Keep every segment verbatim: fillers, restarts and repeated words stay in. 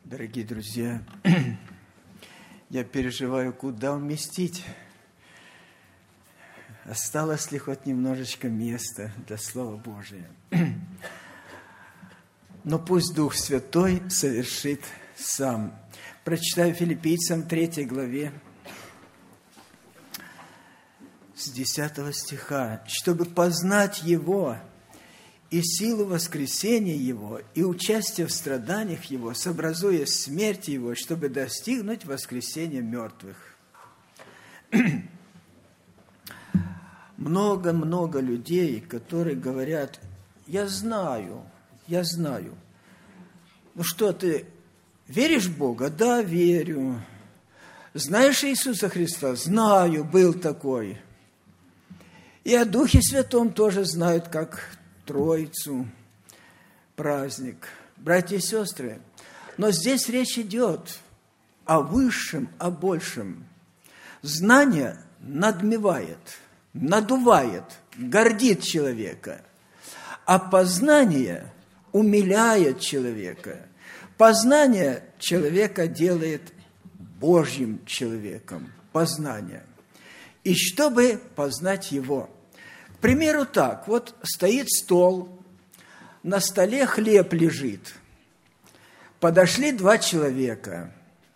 Дорогие друзья, я переживаю, куда уместить. Осталось ли хоть немножечко места для Слова Божия? Но пусть Дух Святой совершит сам. Прочитаю Филиппийцам третьей главе с десятого стиха. «Чтобы познать Его и силу воскресения Его, и участие в страданиях Его, сообразуя смерть Его, чтобы достигнуть воскресения мертвых». Много-много людей, которые говорят: «Я знаю, я знаю». Ну что, ты веришь в Бога? Да, верю. Знаешь Иисуса Христа? Знаю, был такой. И о Духе Святом тоже знают, как Троицу, праздник. Братья и сестры, но здесь речь идет о высшем, о большем. Знание надмевает, надувает, гордит человека, а познание умиляет человека. Познание человека делает Божьим человеком. Познание. И чтобы познать Его. К примеру, так, вот стоит стол, на столе хлеб лежит. Подошли два человека.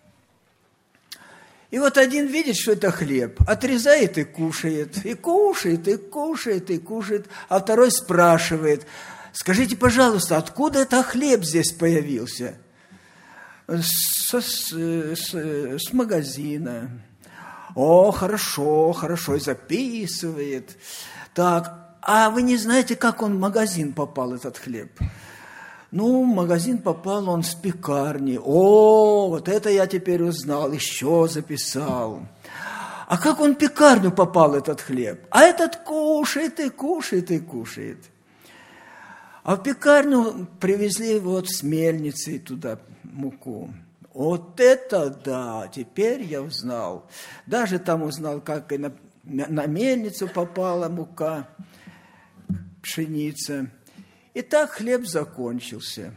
И вот один видит, что это хлеб, отрезает и кушает, и кушает, и кушает, и кушает, а второй спрашивает: «Скажите, пожалуйста, откуда это хлеб здесь появился?» С, с, с, с магазина. «О, хорошо, хорошо», и записывает. «Так, а вы не знаете, как он в магазин попал, этот хлеб?» «Ну, в магазин попал он с пекарни». «О, вот это я теперь узнал, еще записал». «А как он в пекарню попал, этот хлеб?» «А этот кушает и кушает и кушает». А в пекарню привезли вот с мельницы туда муку. Вот это да, теперь я узнал. Даже там узнал, как и на, на мельницу попала мука, пшеница. И так хлеб закончился.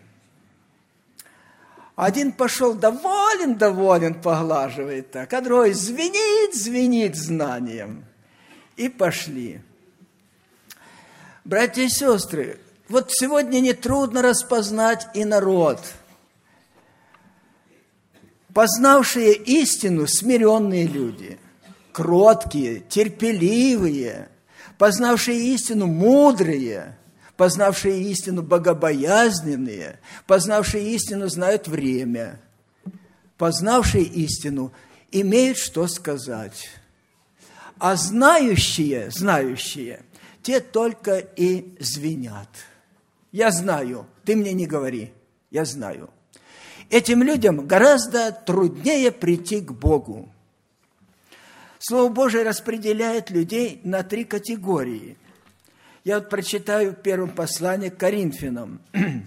Один пошел доволен, доволен, поглаживает так, а другой звенит, звенит знанием. И пошли. Братья и сестры, вот сегодня нетрудно распознать и народ. Познавшие истину смиренные люди, кроткие, терпеливые, познавшие истину мудрые, познавшие истину богобоязненные, познавшие истину знают время, познавшие истину имеют что сказать. А знающие, знающие, те только и звенят. Я знаю, ты мне не говори, я знаю. Этим людям гораздо труднее прийти к Богу. Слово Божие распределяет людей на три категории. Я вот прочитаю в первом послании к Коринфянам.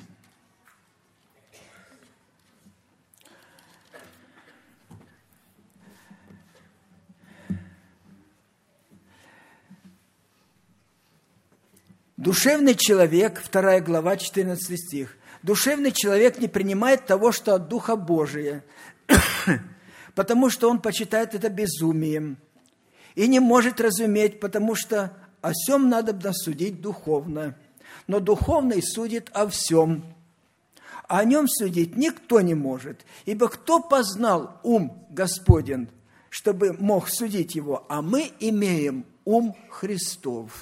Душевный человек, вторая глава, четырнадцатый стих. Душевный человек не принимает того, что от Духа Божия, потому что он почитает это безумием, и не может разуметь, потому что о всем надо судить духовно. Но духовный судит о всем, а о нем судить никто не может. Ибо кто познал ум Господен, чтобы мог судить его? А мы имеем ум Христов.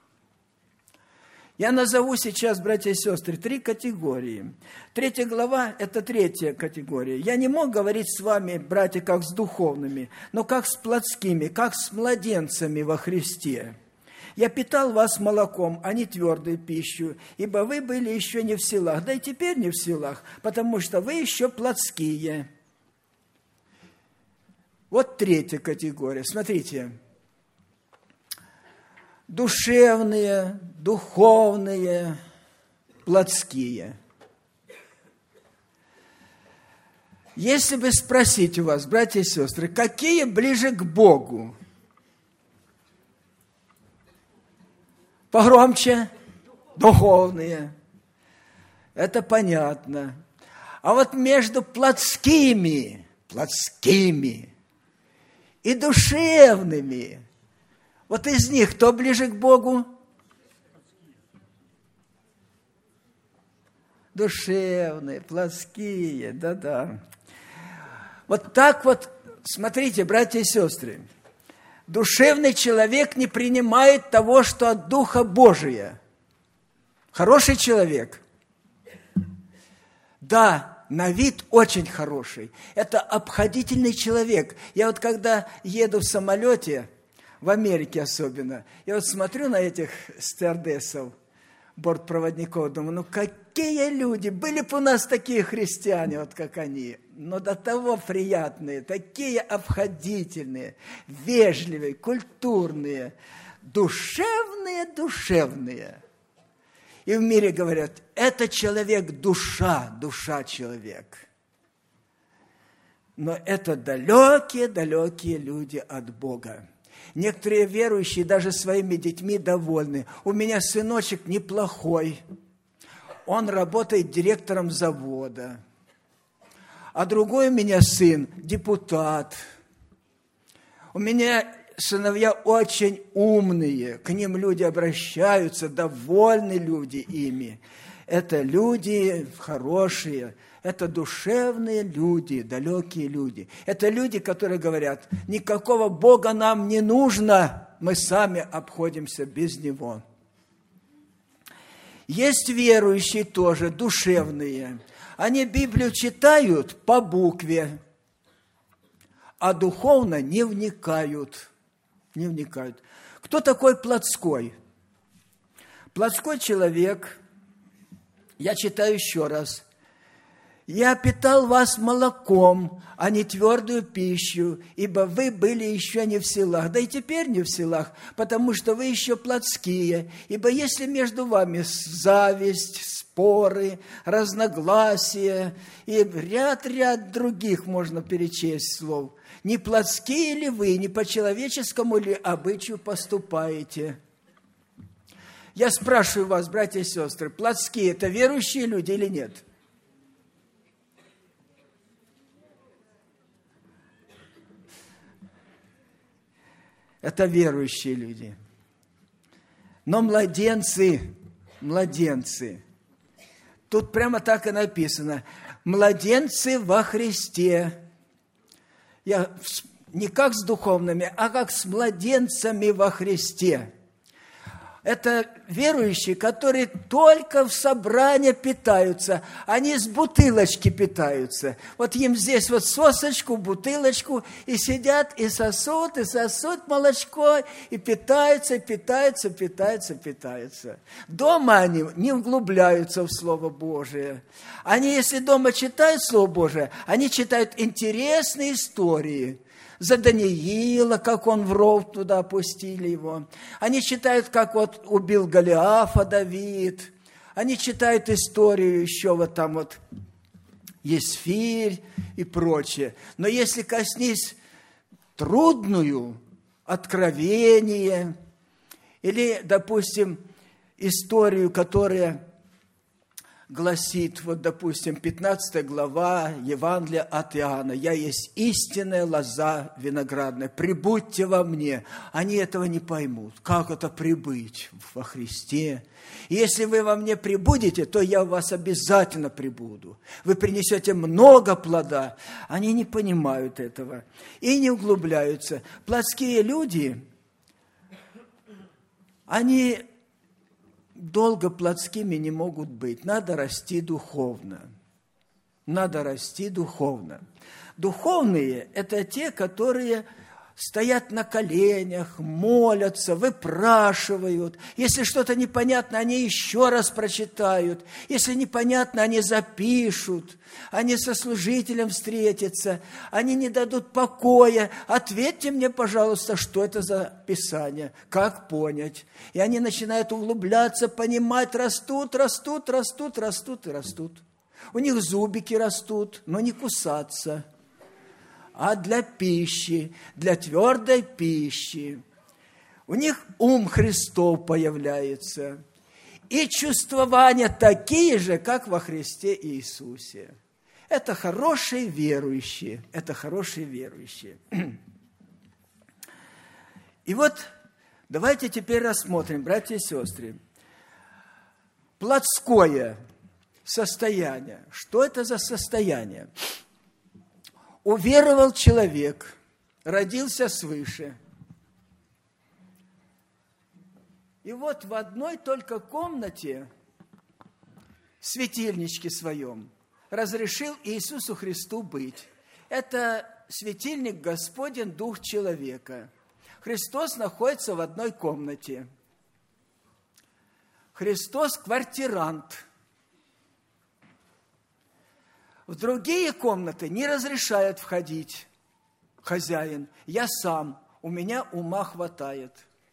Я назову сейчас, братья и сестры, три категории. Третья глава – это третья категория. Я не мог говорить с вами, братья, как с духовными, но как с плотскими, как с младенцами во Христе. Я питал вас молоком, а не твердой пищу, ибо вы были еще не в силах, да и теперь не в силах, потому что вы еще плотские. Вот третья категория. Смотрите. Душевные, духовные, плотские. Если бы спросить у вас, братья и сестры, какие ближе к Богу? Погромче? Духовные. Это понятно. А вот между плотскими, плотскими и душевными, вот из них кто ближе к Богу? Душевные, плотские, да-да. Вот так вот, смотрите, братья и сестры, душевный человек не принимает того, что от Духа Божия. Хороший человек. Да, на вид очень хороший. Это обходительный человек. Я вот когда еду в самолете, в Америке особенно, я вот смотрю на этих стюардессов, бортпроводников, думаю, ну какие люди, были бы у нас такие христиане, вот как они, но до того приятные, такие обходительные, вежливые, культурные, душевные, душевные. И в мире говорят, это человек душа, душа человек. Но это далекие-далекие люди от Бога. Некоторые верующие даже своими детьми довольны. У меня сыночек неплохой. Он работает директором завода. А другой у меня сын депутат. У меня сыновья очень умные. К ним люди обращаются, довольны люди ими. Это люди хорошие. Это душевные люди, далекие люди. Это люди, которые говорят, никакого Бога нам не нужно, мы сами обходимся без Него. Есть верующие тоже, душевные. Они Библию читают по букве, а духовно не вникают. Не вникают. Кто такой плотской? Плотской человек, я читаю еще раз, «Я питал вас молоком, а не твердую пищу, ибо вы были еще не в силах, да и теперь не в силах, потому что вы еще плотские. Ибо если между вами зависть, споры, разногласия и ряд-ряд других можно перечесть слов, не плотские ли вы, не по человеческому ли обычаю поступаете?» Я спрашиваю вас, братья и сестры, плотские – это верующие люди или нет? Это верующие люди. Но младенцы, младенцы, тут прямо так и написано, младенцы во Христе. Я не как с духовными, а как с младенцами во Христе. Это верующие, которые только в собрании питаются, они с бутылочки питаются. Вот им здесь вот сосочку, бутылочку, и сидят, и сосут, и сосут молочко, и питаются, и питаются, питаются, питаются. Дома они не углубляются в Слово Божие. Они, если дома читают Слово Божие, они читают интересные истории. За Даниила, как он в ров туда опустили его. Они читают, как вот убил Голиафа Давид. Они читают историю еще вот там вот Есфирь и прочее. Но если коснись трудную, откровение, или, допустим, историю, которая гласит, вот, допустим, пятнадцатая глава Евангелия от Иоанна. «Я есть истинная лоза виноградная, прибудьте во мне». Они этого не поймут. Как это прибыть во Христе? Если вы во мне прибудете, то я в вас обязательно прибуду. Вы принесете много плода. Они не понимают этого и не углубляются. Плотские люди, они долго плотскими не могут быть. Надо расти духовно. Надо расти духовно. Духовные – это те, которые стоят на коленях, молятся, выпрашивают. Если что-то непонятно, они еще раз прочитают. Если непонятно, они запишут. Они со служителем встретятся. Они не дадут покоя. Ответьте мне, пожалуйста, что это за Писание, как понять. И они начинают углубляться, понимать, растут, растут, растут, растут и растут. У них зубики растут, но не кусаться. А для пищи, для твердой пищи. У них ум Христов появляется. И чувствования такие же, как во Христе Иисусе. Это хорошие верующие, это хорошие верующие. И вот давайте теперь рассмотрим, братья и сестры, плотское состояние. Что это за состояние? Уверовал человек, родился свыше. И вот в одной только комнате, светильничке своем, разрешил Иисусу Христу быть. Это светильник Господень, Дух человека. Христос находится в одной комнате. Христос квартирант. В другие комнаты не разрешает входить хозяин. Я сам, у меня ума хватает.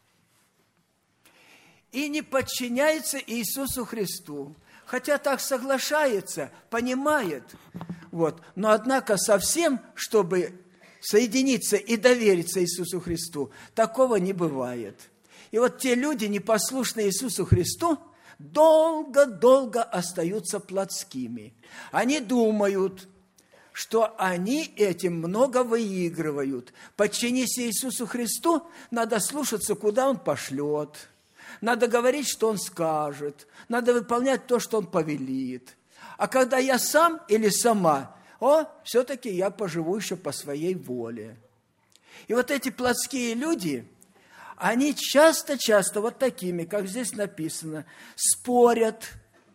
И не подчиняется Иисусу Христу. Хотя так соглашается, понимает. Вот. Но однако совсем, чтобы соединиться и довериться Иисусу Христу, такого не бывает. И вот те люди, непослушные Иисусу Христу, долго-долго остаются плотскими. Они думают, что они этим много выигрывают. Подчинись Иисусу Христу, надо слушаться, куда Он пошлет. Надо говорить, что Он скажет. Надо выполнять то, что Он повелит. А когда я сам или сама, о, все-таки я поживу еще по своей воле. И вот эти плотские люди, они часто-часто вот такими, как здесь написано, спорят,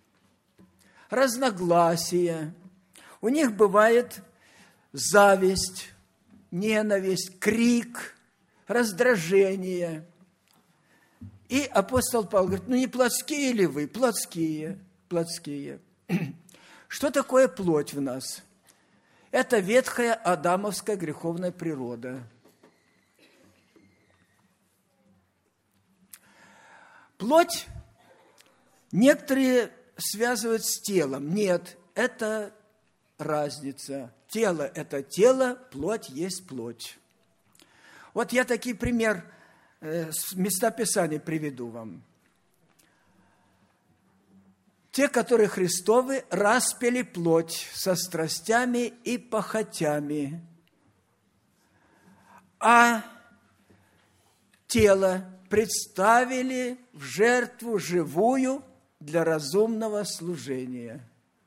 разногласия. У них бывает зависть, ненависть, крик, раздражение. И апостол Павел говорит, ну не плотские ли вы? Плотские, плотские. Что такое плоть в нас? Это ветхая адамовская греховная природа. Плоть некоторые связывают с телом. Нет, это разница. Тело – это тело, плоть есть плоть. Вот я такой пример с места Писания приведу вам. Те, которые Христовы, распяли плоть со страстями и похотями, а тело представили в жертву живую для разумного служения.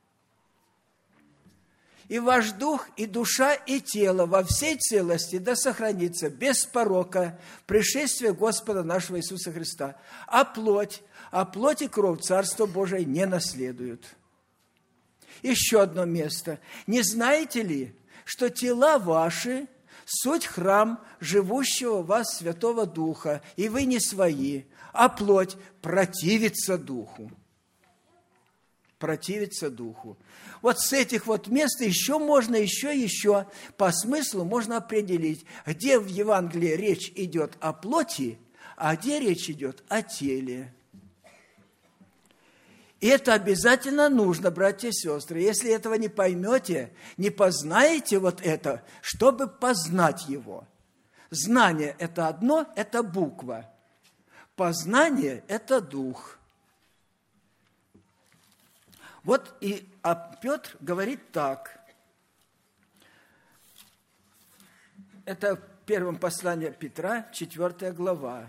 И ваш дух, и душа, и тело во всей целости да сохранится без порока пришествия Господа нашего Иисуса Христа. А плоть, а плоть и кровь Царство Божие не наследуют. Еще одно место. Не знаете ли, что тела ваши суть храм живущего в вас Святого Духа, и вы не свои, а плоть противится Духу. Противится Духу. Вот с этих вот мест еще можно, еще, еще по смыслу можно определить, где в Евангелии речь идет о плоти, а где речь идет о теле. И это обязательно нужно, братья и сестры. Если этого не поймете, не познаете вот это, чтобы познать его. Знание – это одно, это буква. Познание – это дух. Вот и а Петр говорит так. Это в первом послании Петра, четвёртая глава.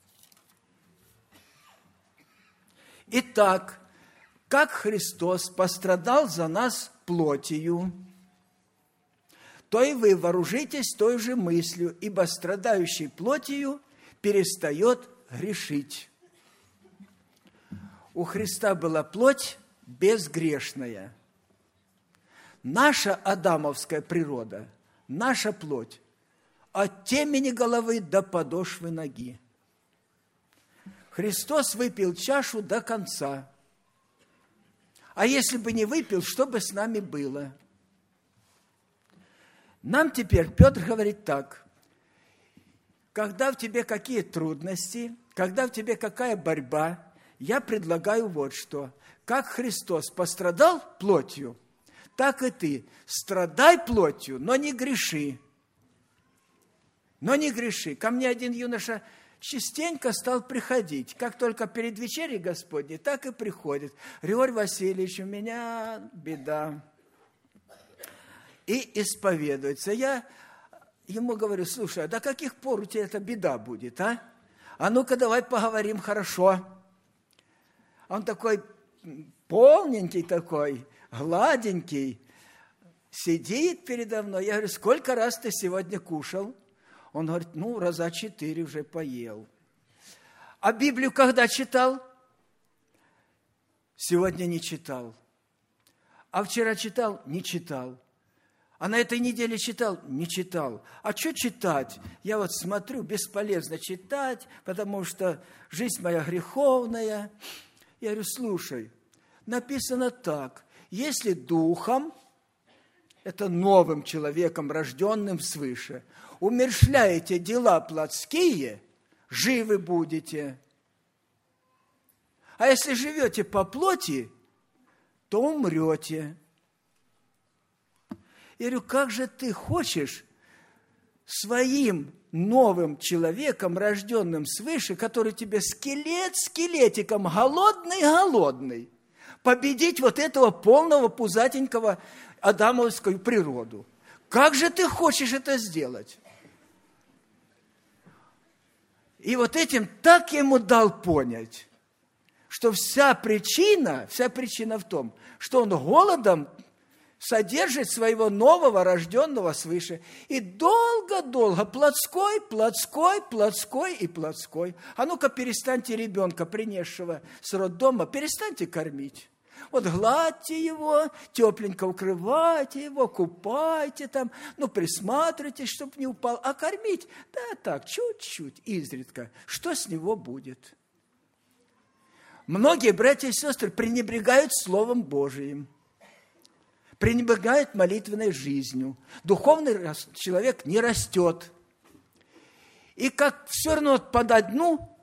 Итак, как Христос пострадал за нас плотью, то и вы вооружитесь той же мыслью, ибо страдающий плотью перестает грешить. У Христа была плоть безгрешная. Наша адамовская природа, наша плоть, от темени головы до подошвы ноги. Христос выпил чашу до конца. А если бы не выпил, что бы с нами было? Нам теперь Петр говорит так. Когда в тебе какие трудности, когда в тебе какая борьба, я предлагаю вот что. Как Христос пострадал плотью, так и ты страдай плотью, но не греши. Но не греши. Ко мне один юноша частенько стал приходить. Как только перед вечерей Господней, так и приходит. Григорий Васильевич, у меня беда. и исповедуется. Я ему говорю: слушай, а до каких пор у тебя эта беда будет, а? А ну-ка давай поговорим хорошо. Он такой полненький такой, гладенький, сидит передо мной. Я говорю: сколько раз ты сегодня кушал? Он говорит: ну, раза четыре уже поел. А Библию когда читал? Сегодня не читал. А вчера читал? Не читал. А на этой неделе читал? Не читал. А что читать? Я вот смотрю, бесполезно читать, потому что жизнь моя греховная. Я говорю: слушай, написано так: если духом, это новым человеком, рожденным свыше, умерщвляете дела плотские, живы будете. А если живете по плоти, то умрете. Я говорю: как же ты хочешь своим новым человеком, рожденным свыше, который тебе скелет скелетиком, голодный-голодный, победить вот этого полного пузатенького адамовскую природу? Как же ты хочешь это сделать? И вот этим так я ему дал понять, что вся причина, вся причина в том, что он голодом содержит своего нового, рожденного свыше. И долго-долго плотской, плотской, плотской и плотской. А ну-ка перестаньте ребенка, принесшего с роддома, перестаньте кормить. Вот гладьте его, тепленько укрывайте его, купайте там, ну, присматривайте, чтобы не упал. А кормить, да так, чуть-чуть, изредка. Что с него будет? Многие братья и сестры пренебрегают Словом Божиим, пренебрегают молитвенной жизнью. Духовный человек не растет. И как все равно под одну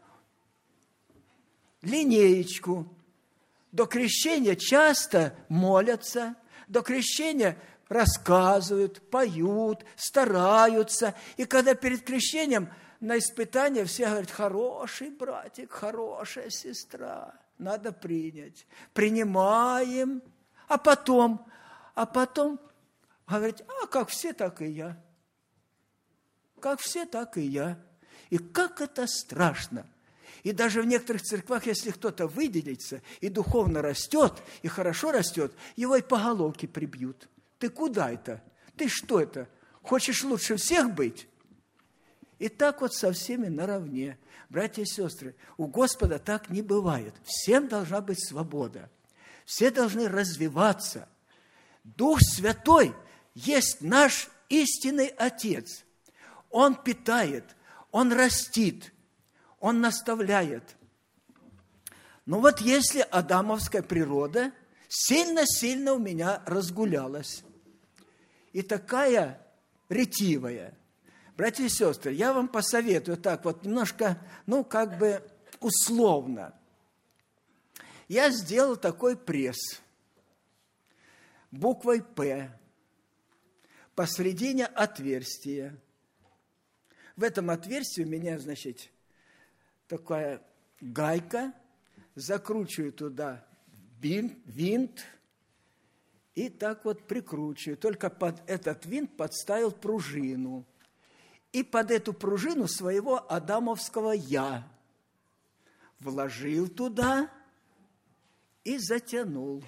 линеечку. До крещения часто молятся, до крещения рассказывают, поют, стараются. И когда перед крещением на испытание все говорят: хороший братик, хорошая сестра, надо принять. Принимаем, а потом, а потом говорят: а как все, так и я. Как все, так и я. И как это страшно. И даже в некоторых церквах, если кто-то выделится и духовно растет, и хорошо растет, его и по головке прибьют. Ты куда это? Ты что это? Хочешь лучше всех быть? И так вот со всеми наравне. Братья и сестры, у Господа так не бывает. Всем должна быть свобода. Все должны развиваться. Дух Святой есть наш истинный Отец. Он питает, Он растит, Он наставляет. Но вот если адамовская природа сильно-сильно у меня разгулялась, и такая ретивая, братья и сестры, я вам посоветую так вот немножко, ну, как бы условно. Я сделал такой пресс буквой «П», посредине отверстия. В этом отверстии у меня, значит, такая гайка, закручиваю туда винт и так вот прикручиваю. Только под этот винт подставил пружину. И под эту пружину своего адамовского «я» вложил туда и затянул.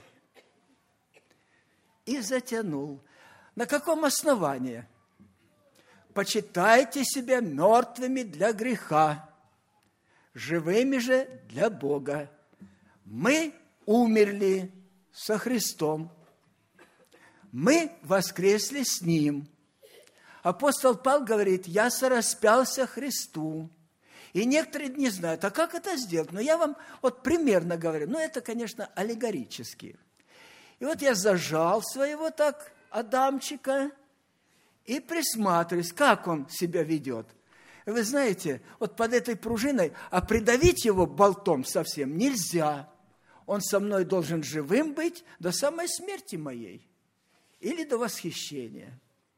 И затянул. На каком основании? Почитайте себя мертвыми для греха, живыми же для Бога. Мы умерли со Христом. Мы воскресли с Ним. Апостол Павел говорит: я сораспялся Христу. И некоторые не знают, а как это сделать? Но я вам вот примерно говорю. Ну, это, конечно, аллегорически. И вот я зажал своего так Адамчика и присматриваюсь, как он себя ведет. И вы знаете, вот под этой пружиной, а придавить его болтом совсем нельзя. Он со мной должен живым быть до самой смерти моей или до восхищения.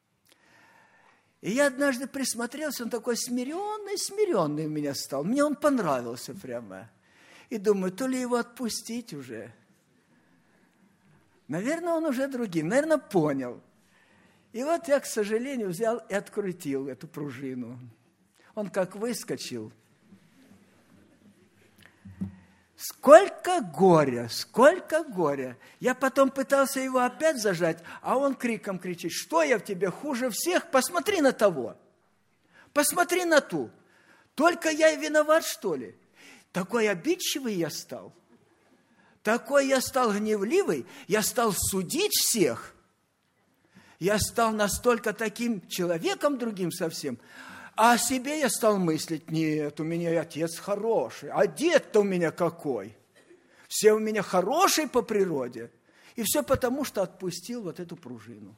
И я однажды присмотрелся, он такой смиренный, смиренный у меня стал. Мне он понравился прямо. И думаю, то ли его отпустить уже. Наверное, он уже другим, наверное, понял. И вот я, к сожалению, взял и открутил эту пружину. Он как выскочил. Сколько горя, сколько горя. Я потом пытался его опять зажать, а он криком кричит: что я в тебе хуже всех? Посмотри на того. Посмотри на ту. Только я и виноват, что ли? Такой обидчивый я стал. Такой я стал гневливый. Я стал судить всех. Я стал настолько таким человеком другим совсем. А о себе я стал мыслить: нет, у меня и отец хороший, а дед-то у меня какой. Все у меня хорошие по природе. И все потому, что отпустил вот эту пружину.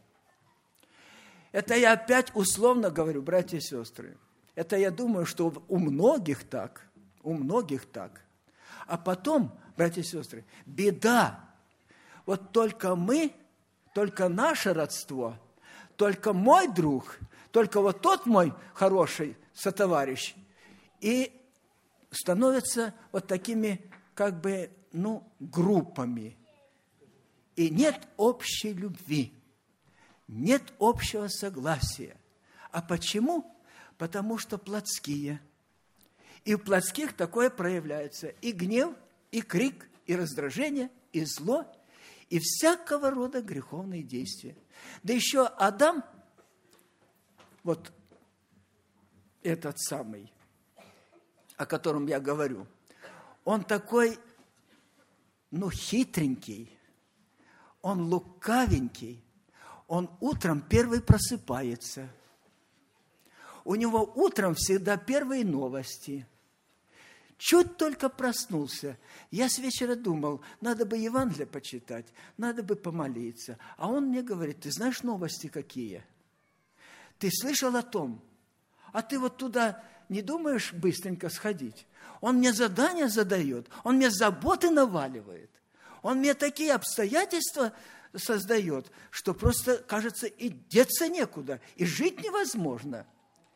Это я опять условно говорю, братья и сестры. Это я думаю, что у многих так, у многих так. А потом, братья и сестры, беда. Вот только мы, только наше родство, только мой друг, только вот тот мой хороший сотоварищ, и становятся вот такими, как бы, ну, группами. И нет общей любви, нет общего согласия. А почему? Потому что плотские. И в плотских такое проявляется. И гнев, и крик, и раздражение, и зло, и всякого рода греховные действия. Да еще Адам, вот этот самый, о котором я говорю, он такой, ну, хитренький, он лукавенький, он утром первый просыпается. У него утром всегда первые новости. Чуть только проснулся, я с вечера думал, надо бы Евангелие почитать, надо бы помолиться. А он мне говорит: ты знаешь новости какие? Ты слышал о том? А ты вот туда не думаешь быстренько сходить? Он мне задания задает, он мне заботы наваливает. Он мне такие обстоятельства создает, что просто, кажется, и деться некуда, и жить невозможно.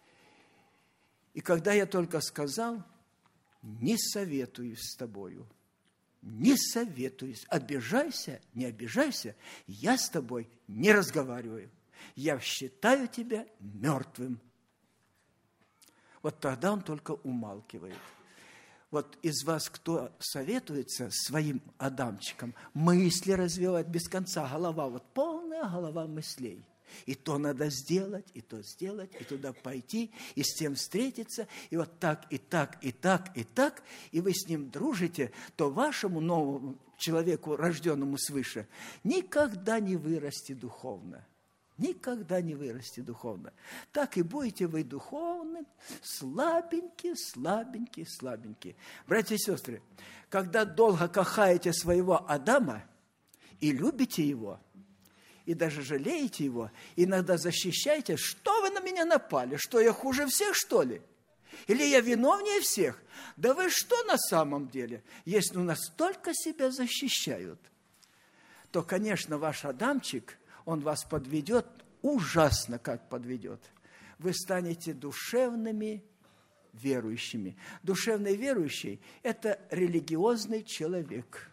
И когда я только сказал: не советуюсь с тобою, не советуюсь, обижайся, не обижайся, я с тобой не разговариваю, я считаю тебя мертвым. Вот тогда он только умалкивает. Вот из вас, кто советуется своим Адамчиком, мысли развивать без конца, голова, вот полная голова мыслей. И то надо сделать, и то сделать, и туда пойти, и с тем встретиться, и вот так, и так, и так, и так, и вы с ним дружите, то вашему новому человеку, рожденному свыше, никогда не вырасти духовно. Никогда не вырасти духовно. Так и будете вы духовны, слабенькие, слабенькие, слабенькие. Братья и сестры, когда долго кахаете своего Адама и любите его, и даже жалеете его, иногда защищаете: что вы на меня напали? Что, я хуже всех, что ли? Или я виновнее всех? Да вы что на самом деле? Если ну, настолько себя защищают, то, конечно, ваш Адамчик, он вас подведет, ужасно как подведет. Вы станете душевными верующими. Душевный верующий – это религиозный человек.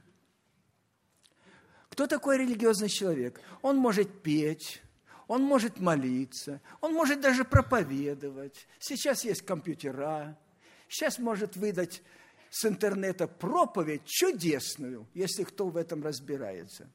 Кто такой религиозный человек? Он может петь, он может молиться, он может даже проповедовать. Сейчас есть компьютера, сейчас может выдать с интернета проповедь чудесную, если кто в этом разбирается.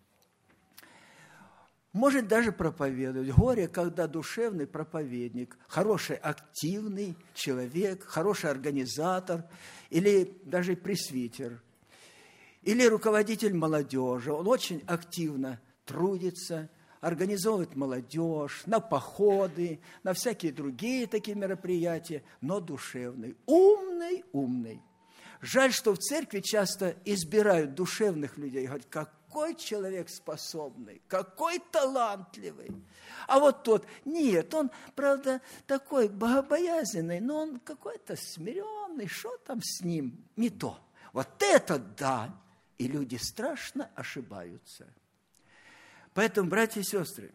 Может даже проповедовать. Горе, когда душевный проповедник, хороший активный человек, хороший организатор или даже пресвитер, или руководитель молодежи. Он очень активно трудится, организовывает молодежь на походы, на всякие другие такие мероприятия, но душевный, умный, умный. Жаль, что в церкви часто избирают душевных людей. Говорят: какой человек способный, какой талантливый. А вот тот, нет, он, правда, такой богобоязненный, но он какой-то смиренный, что там с ним? Не то. Вот это да! И люди страшно ошибаются. Поэтому, братья и сестры,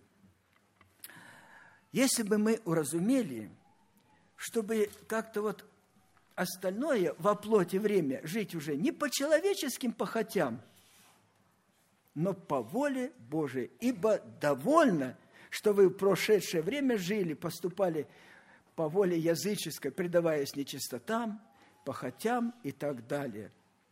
если бы мы уразумели, чтобы как-то вот остальное во плоти время жить уже не по человеческим похотям, но по воле Божией, ибо довольно, что вы в прошедшее время жили, поступали по воле языческой, предаваясь нечистотам, похотям и так далее.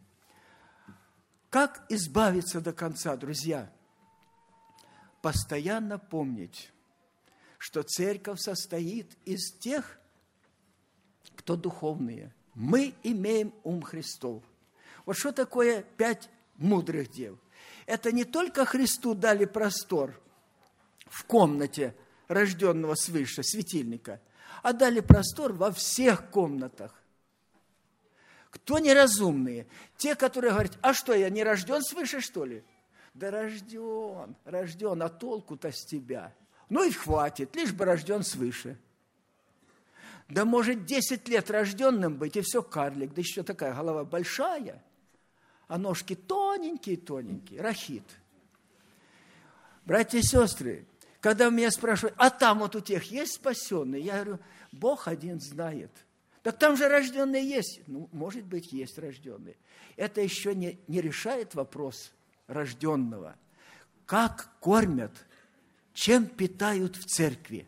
Как избавиться до конца, друзья? Постоянно помнить, что церковь состоит из тех, кто духовные. Мы имеем ум Христов. Вот что такое пять мудрых дев? Это не только Христу дали простор в комнате рожденного свыше, светильника, а дали простор во всех комнатах. Кто неразумные? Те, которые говорят, а что, я не рожден свыше, что ли? Да рожден, рожден, а толку-то с тебя? Ну и хватит, лишь бы рожден свыше. Да может десять лет рожденным быть, и все карлик, да еще такая голова большая, а ножки тоненькие-тоненькие, рахит. Братья и сестры, когда меня спрашивают, а там вот у тех есть спасенные? Я говорю, Бог один знает. Так там же рожденные есть. Ну, может быть, есть рожденные. Это еще не, не решает вопрос рожденного. Как кормят, чем питают в церкви?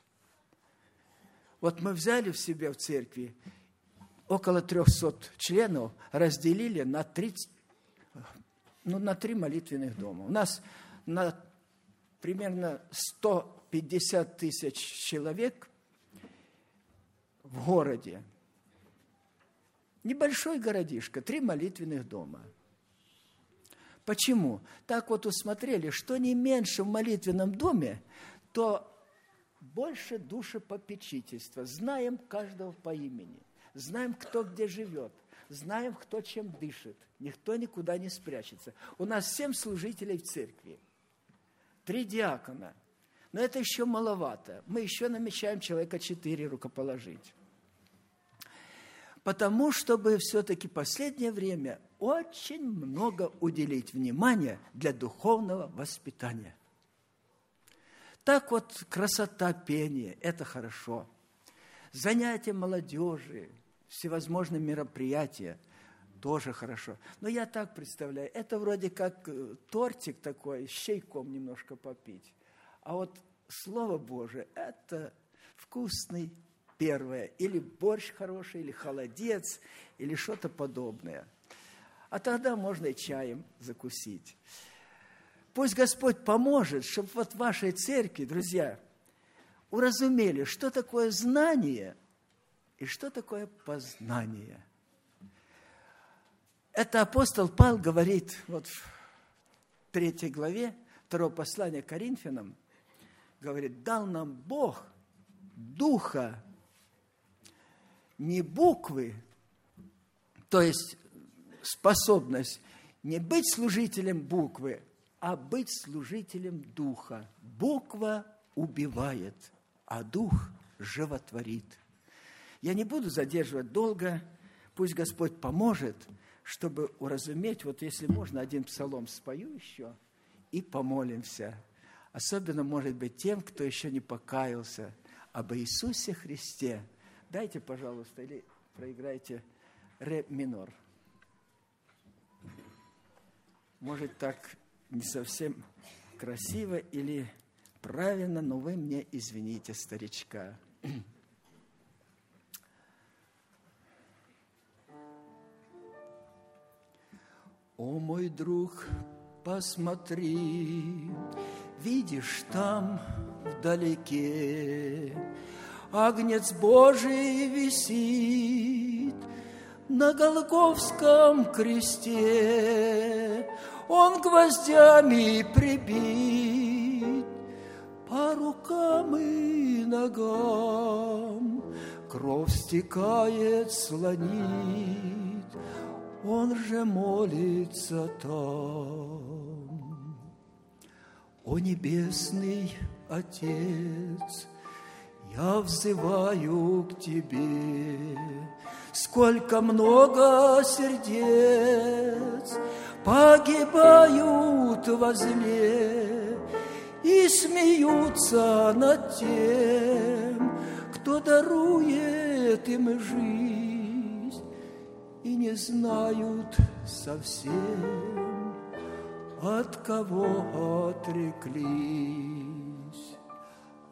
Вот мы взяли в себе в церкви около трехсот членов, разделили на, тридцать, ну, на три молитвенных дома. У нас на примерно сто пятьдесят тысяч человек в городе. Небольшой городишко, три молитвенных дома. Почему? Так вот усмотрели, что не меньше в молитвенном доме, то больше душепопечительства. Знаем каждого по имени. Знаем, кто где живет. Знаем, кто чем дышит. Никто никуда не спрячется. У нас семь служителей в церкви. Три диакона. Но это еще маловато. Мы еще намечаем человека четыре рукоположить. Потому, чтобы все-таки последнее время очень много уделить внимания для духовного воспитания. Так вот, красота пения – это хорошо. Занятия молодежи, всевозможные мероприятия – тоже хорошо. Но я так представляю, это вроде как тортик такой, с чайком немножко попить. А вот Слово Божие – это вкусный первое. Или борщ хороший, или холодец, или что-то подобное. А тогда можно и чаем закусить. Пусть Господь поможет, чтобы вот в вашей церкви, друзья, уразумели, что такое знание и что такое познание. Это апостол Павел говорит вот в третьей главе второго послания к Коринфянам, говорит, дал нам Бог духа, не буквы, то есть способность не быть служителем буквы, а быть служителем духа. Буква убивает, а дух животворит. Я не буду задерживать долго, пусть Господь поможет, чтобы уразуметь, вот если можно, один псалом спою еще и помолимся. Особенно, может быть, тем, кто еще не покаялся об Иисусе Христе. Дайте, пожалуйста, или проиграйте ре минор. Может, так не совсем красиво или правильно, но вы мне извините, старичка. О, мой друг, посмотри, видишь там вдалеке Агнец Божий висит на Голгофском кресте. Он гвоздями прибит по рукам и ногам, кровь стекает, слонит, он же молится там. О, небесный Отец, я взываю к Тебе, сколько много сердец погибают во зле и смеются над тем, кто дарует им жизнь, и не знают совсем, от кого отреклись.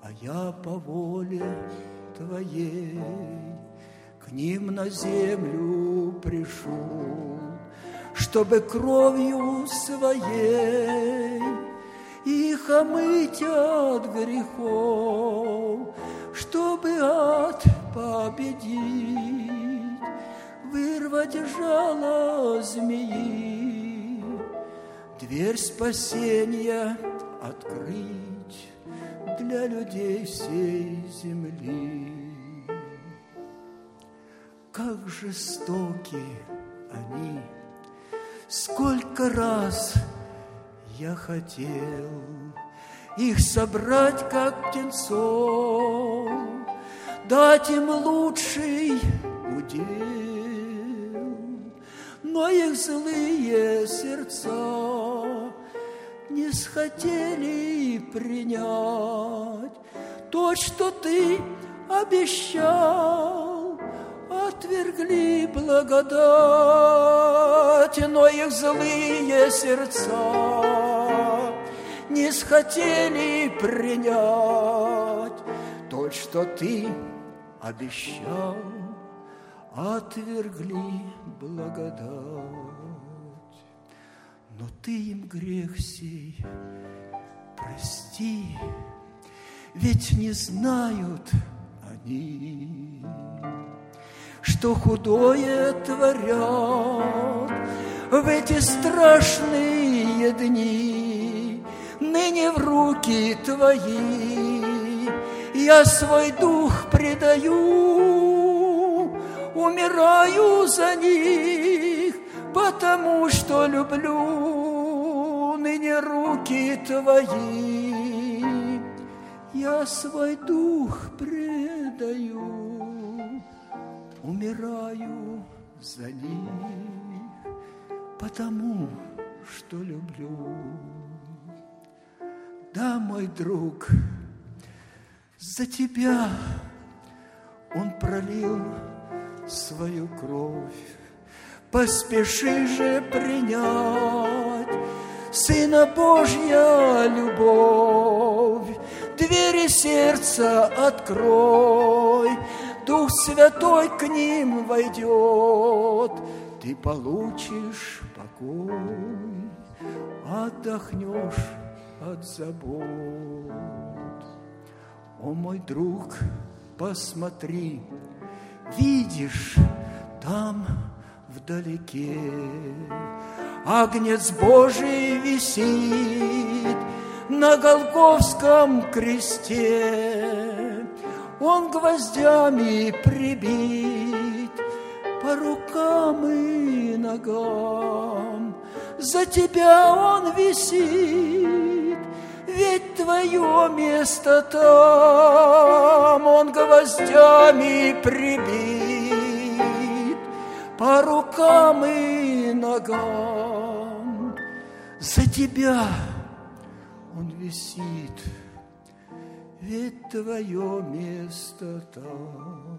а я по воле Твоей к ним на землю пришел, чтобы кровью Своей их омыть от грехов, чтобы ад победить, вырвать жало змеи, дверь спасения открыть для людей всей земли. Как жестоки они! Сколько раз я хотел их собрать, как птенцов, дать им лучший удел, но их злые сердца не схотели принять то, что Ты обещал, отвергли благодать, но их злые сердца не схотели принять то, что Ты обещал, отвергли благодать. Но Ты им грех сей прости, ведь не знают они, что худое творят в эти страшные дни. Ныне в руки Твои я свой дух предаю, умираю за них, потому что люблю. Ныне руки Твои я свой дух предаю, умираю за них, потому что люблю. Да, мой друг, за Тебя Он пролил свою кровь. Поспеши же принять, Сына Божья любовь. Двери сердца открой, Дух Святой к ним войдет. Ты получишь покой, отдохнешь от забот. О, мой друг, посмотри, видишь, там вдалеке Агнец Божий висит на Голгофском кресте. Он гвоздями прибит по рукам и ногам. За Тебя Он висит, ведь Твое место там. Он гвоздями прибит по рукам и ногам. За Тебя Он висит, ведь Твое место там.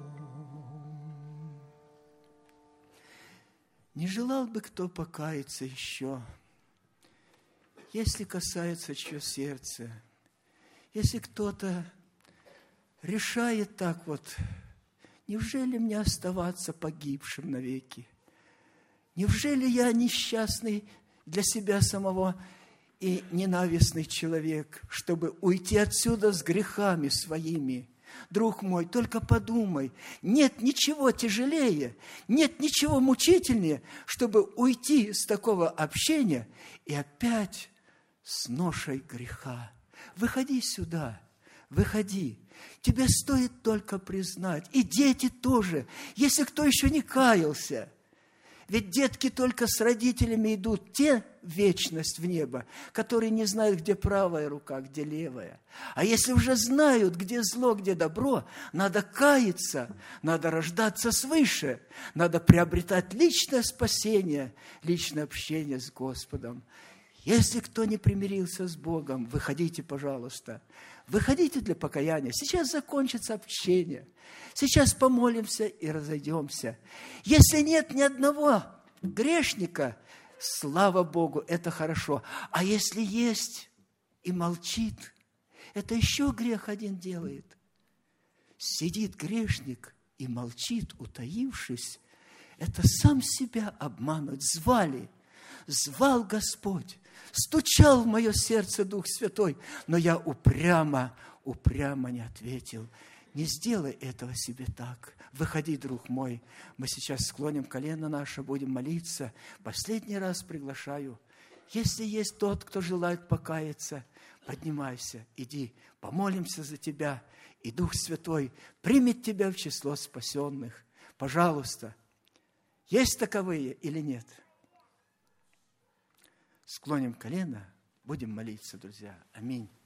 Не желал бы кто покаяться еще, если касается чье сердце, если кто-то решает так вот: неужели мне оставаться погибшим навеки? Неужели я несчастный для себя самого и ненавистный человек, чтобы уйти отсюда с грехами своими? Друг мой, только подумай, нет ничего тяжелее, нет ничего мучительнее, чтобы уйти с такого общения и опять с ношей греха. Выходи сюда, выходи. Тебе стоит только признать, и дети тоже, если кто еще не каялся. Ведь детки только с родителями идут те в вечность, в небо, которые не знают, где правая рука, где левая. А если уже знают, где зло, где добро, надо каяться, надо рождаться свыше, надо приобретать личное спасение, личное общение с Господом. Если кто не примирился с Богом, выходите, пожалуйста. Выходите для покаяния. Сейчас закончится общение. Сейчас помолимся и разойдемся. Если нет ни одного грешника, слава Богу, это хорошо. А если есть и молчит, это еще грех один делает. Сидит грешник и молчит, утаившись. Это сам себя обмануть. Звали, звал Господь, стучал в мое сердце Дух Святой, но я упрямо, упрямо не ответил. Не сделай этого себе так. Выходи, друг мой. Мы сейчас склоним колено наше, будем молиться. Последний раз приглашаю. Если есть тот, кто желает покаяться, поднимайся, иди, помолимся за тебя, и Дух Святой примет тебя в число спасенных. Пожалуйста, есть таковые или нет? Склоним колено, будем молиться, друзья. Аминь.